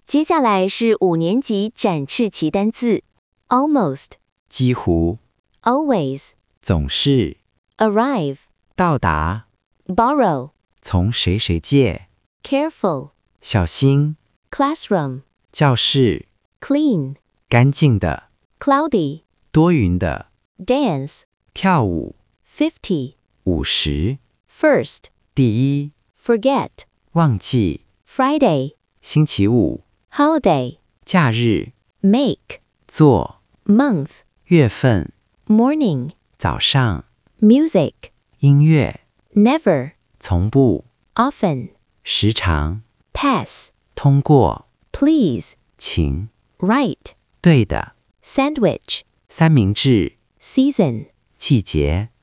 接下来是5年级展翅期单字 almost, 几乎， always, 总是， arrive, 到达， borrow, 从谁谁借， careful, 小心， classroom, 教室， clean, 干净的， cloudy, 多云的， dance, 跳舞， 50, 50， first, 第一， forget, 忘记， Friday, 星期五， holiday, 假日， make, 做， month, 月份， morning, 早上， music, 音乐， never, 从不， often, 时常， pass, 通过， please, 请， right, 对的， sandwich, 三明治， season, 季节。